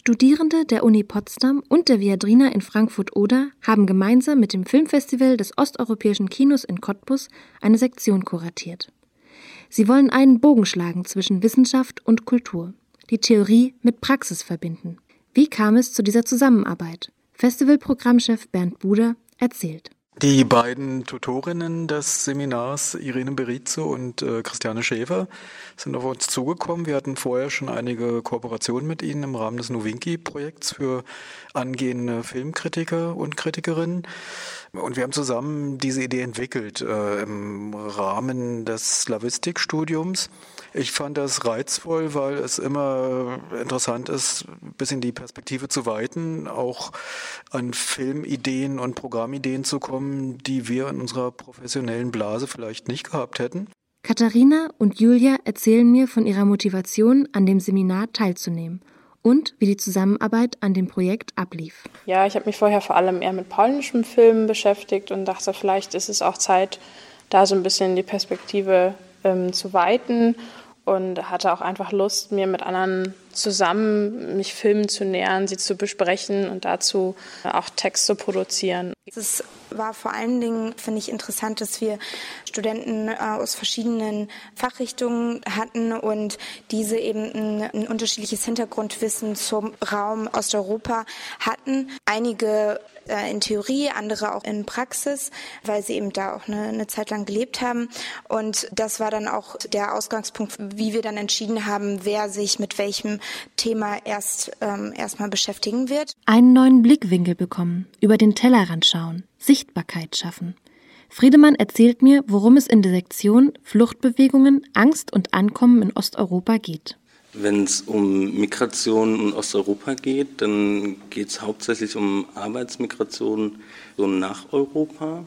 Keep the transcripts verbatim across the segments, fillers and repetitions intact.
Studierende der Uni Potsdam und der Viadrina in Frankfurt-Oder haben gemeinsam mit dem Filmfestival des Osteuropäischen Kinos in Cottbus eine Sektion kuratiert. Sie wollen einen Bogen schlagen zwischen Wissenschaft und Kultur, die Theorie mit Praxis verbinden. Wie kam es zu dieser Zusammenarbeit? Festivalprogrammchef Bernd Buder erzählt. Die beiden Tutorinnen des Seminars, Irene Berizzo und äh, Christiane Schäfer, sind auf uns zugekommen. Wir hatten vorher schon einige Kooperationen mit ihnen im Rahmen des Nowinki-Projekts für angehende Filmkritiker und Kritikerinnen. Und wir haben zusammen diese Idee entwickelt äh, im Rahmen des Slavistikstudiums. Ich fand das reizvoll, weil es immer interessant ist, ein bisschen die Perspektive zu weiten, auch an Filmideen und Programmideen zu kommen, die wir in unserer professionellen Blase vielleicht nicht gehabt hätten. Katharina und Julia erzählen mir von ihrer Motivation, an dem Seminar teilzunehmen und wie die Zusammenarbeit an dem Projekt ablief. Ja, ich habe mich vorher vor allem eher mit polnischen Filmen beschäftigt und dachte, vielleicht ist es auch Zeit, da so ein bisschen die Perspektive ähm, zu weiten. Und hatte auch einfach Lust, mir mit anderen zusammen mich Filmen zu nähern, sie zu besprechen und dazu auch Text zu produzieren. Es war vor allen Dingen, finde ich, interessant, dass wir Studenten aus verschiedenen Fachrichtungen hatten und diese eben ein, ein unterschiedliches Hintergrundwissen zum Raum Osteuropa hatten. Einige äh, in Theorie, andere auch in Praxis, weil sie eben da auch eine, eine Zeit lang gelebt haben. Und das war dann auch der Ausgangspunkt, wie wir dann entschieden haben, wer sich mit welchem Thema erst ähm, erstmal beschäftigen wird. Einen neuen Blickwinkel bekommen, über den Tellerrand schauen, Sichtbarkeit schaffen. Friedemann erzählt mir, worum es in der Sektion Fluchtbewegungen, Angst und Ankommen in Osteuropa geht. Wenn es um Migration in Osteuropa geht, dann geht es hauptsächlich um Arbeitsmigration so nach Europa.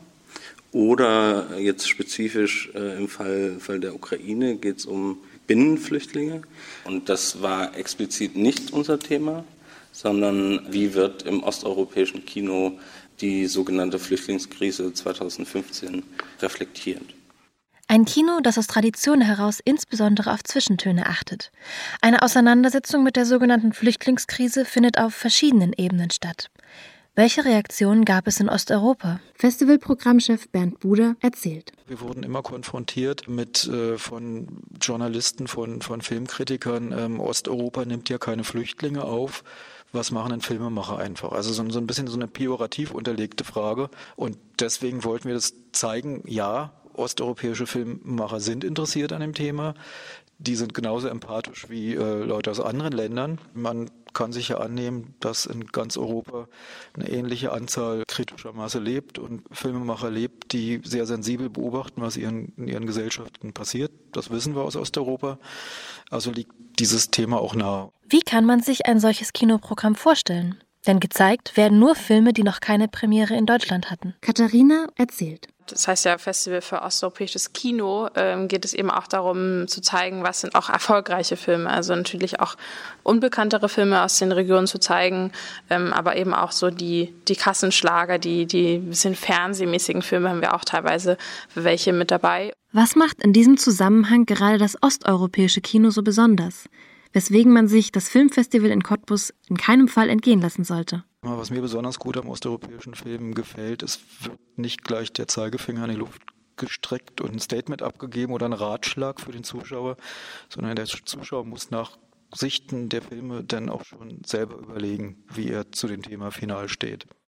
Oder jetzt spezifisch äh, im Fall, Fall der Ukraine geht es um Binnenflüchtlinge. Und das war explizit nicht unser Thema, sondern wie wird im osteuropäischen Kino die sogenannte Flüchtlingskrise zweitausendfünfzehn reflektiert. Ein Kino, das aus Tradition heraus insbesondere auf Zwischentöne achtet. Eine Auseinandersetzung mit der sogenannten Flüchtlingskrise findet auf verschiedenen Ebenen statt. Welche Reaktionen gab es in Osteuropa? Festivalprogrammchef Bernd Buder erzählt. Wir wurden immer konfrontiert mit äh, von Journalisten, von, von Filmkritikern, ähm, Osteuropa nimmt ja keine Flüchtlinge auf. Was machen denn Filmemacher einfach? Also so, so ein bisschen so eine pejorativ unterlegte Frage. Und deswegen wollten wir das zeigen, ja, osteuropäische Filmemacher sind interessiert an dem Thema. Die sind genauso empathisch wie äh, Leute aus anderen Ländern. Man kann sich ja annehmen, dass in ganz Europa eine ähnliche Anzahl kritischer Masse lebt und Filmemacher lebt, die sehr sensibel beobachten, was ihren, in ihren Gesellschaften passiert. Das wissen wir aus Osteuropa. Also liegt dieses Thema auch nahe. Wie kann man sich ein solches Kinoprogramm vorstellen? Denn gezeigt werden nur Filme, die noch keine Premiere in Deutschland hatten. Katharina erzählt. Das heißt ja Festival für osteuropäisches Kino, ähm, geht es eben auch darum zu zeigen, was sind auch erfolgreiche Filme, also natürlich auch unbekanntere Filme aus den Regionen zu zeigen, ähm, aber eben auch so die, die Kassenschlager, die, die bisschen fernsehmäßigen Filme haben wir auch teilweise welche mit dabei. Was macht in diesem Zusammenhang gerade das osteuropäische Kino so besonders? Weswegen man sich das Filmfestival in Cottbus in keinem Fall entgehen lassen sollte. Was mir besonders gut am osteuropäischen Film gefällt, es wird nicht gleich der Zeigefinger in die Luft gestreckt und ein Statement abgegeben oder ein Ratschlag für den Zuschauer, sondern der Zuschauer muss nach Sichten der Filme dann auch schon selber überlegen, wie er zu dem Thema final steht.